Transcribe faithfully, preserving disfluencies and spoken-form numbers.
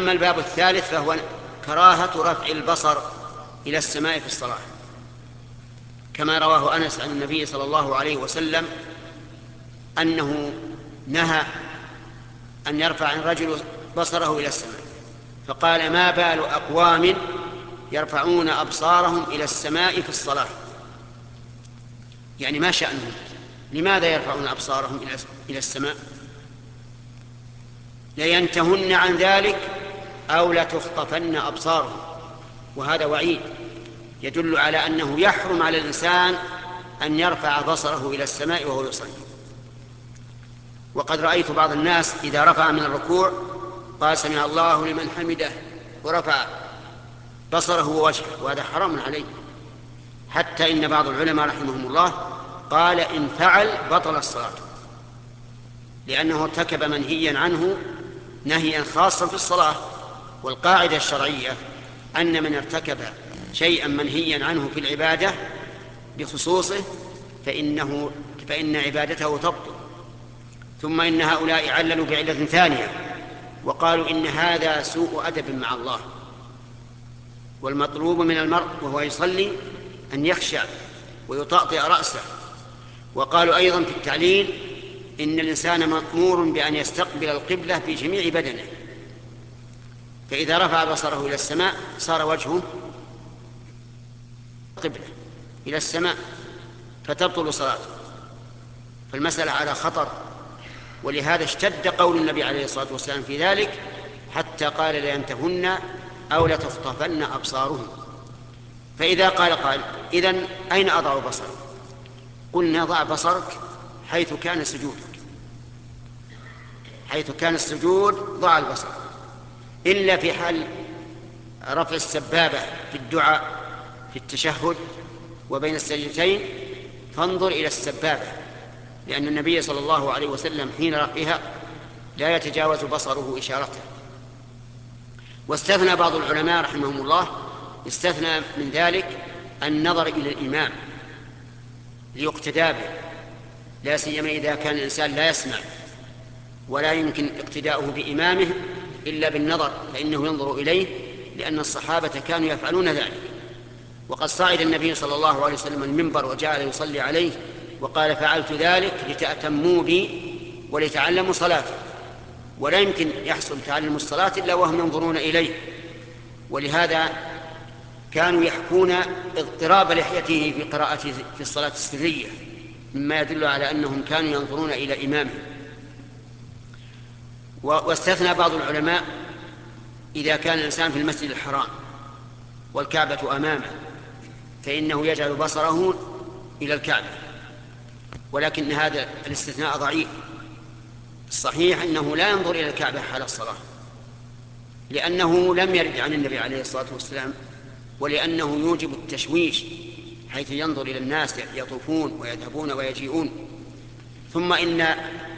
أما الباب الثالث فهو كراهة رفع البصر إلى السماء في الصلاة، كما رواه أنس عن النبي صلى الله عليه وسلم أنه نهى أن يرفع الرجل بصره إلى السماء، فقال: ما بال أقوام يرفعون أبصارهم إلى السماء في الصلاة؟ يعني ما شأنهم؟ لماذا يرفعون أبصارهم إلى السماء؟ لينتهن عن ذلك أو لتخطفن أبصارهم. وهذا وعيد يدل على أنه يحرم على الإنسان أن يرفع بصره إلى السماء وهو يصلي. وقد رأيت بعض الناس إذا رفع من الركوع قال: سمع الله لمن حمده، ورفع بصره ووجهه، وهذا حرام عليه. حتى إن بعض العلماء رحمهم الله قال: إن فعل بطل الصلاة، لأنه ارتكب منهيا عنه نهيا خاصا في الصلاة. والقاعدة الشرعية أن من ارتكب شيئا منهيا عنه في العبادة بخصوصه فإنه فإن عبادته تبطل. ثم إن هؤلاء عللوا بعلة ثانية وقالوا: إن هذا سوء أدب مع الله، والمطلوب من المرء وهو يصلي أن يخشع ويطأطئ رأسه. وقالوا أيضا في التعليل: إن الإنسان مأمور بأن يستقبل القبلة في جميع بدنه، فإذا رفع بصره إلى السماء صار وجهه قبلة إلى السماء فتبطل صلاته. فالمسألة على خطر، ولهذا اشتد قول النبي عليه الصلاة والسلام في ذلك حتى قال: لينتهن أو لتخطفن أبصارهم. فإذا قال قال: إذن أين أضع بصري؟ قلنا: ضع بصرك حيث كان سجودك، حيث كان السجود ضع البصر، إلا في حال رفع السبابة في الدعاء في التشهد وبين السجدتين فانظر إلى السبابة، لأن النبي صلى الله عليه وسلم حين رفعها لا يتجاوز بصره إشارته. واستثنى بعض العلماء رحمهم الله استثنى من ذلك النظر إلى الإمام ليقتدى به، لا سيما إذا كان الإنسان لا يسمع ولا يمكن اقتداؤه بإمامه إلا بالنظر، فإنه ينظر إليه، لأن الصحابة كانوا يفعلون ذلك. وقد صعد النبي صلى الله عليه وسلم المنبر وجعل يصلي عليه وقال: فعلت ذلك لتأتموا بي ولتعلموا صلاتي. ولا يمكن يحصل تعلم الصلاة إلا وهم ينظرون إليه. ولهذا كانوا يحكون اضطراب لحيته في قراءته في الصلاة السرية، مما يدل على أنهم كانوا ينظرون إلى إمامه. واستثنى بعض العلماء إذا كان الإنسان في المسجد الحرام والكعبة أمامه فإنه يجعل بصره إلى الكعبة، ولكن هذا الاستثناء ضعيف. الصحيح أنه لا ينظر إلى الكعبة حال الصلاة، لأنه لم يرد عن النبي عليه الصلاة والسلام، ولأنه يوجب التشويش حيث ينظر إلى الناس يطوفون ويذهبون ويجيئون. ثم إن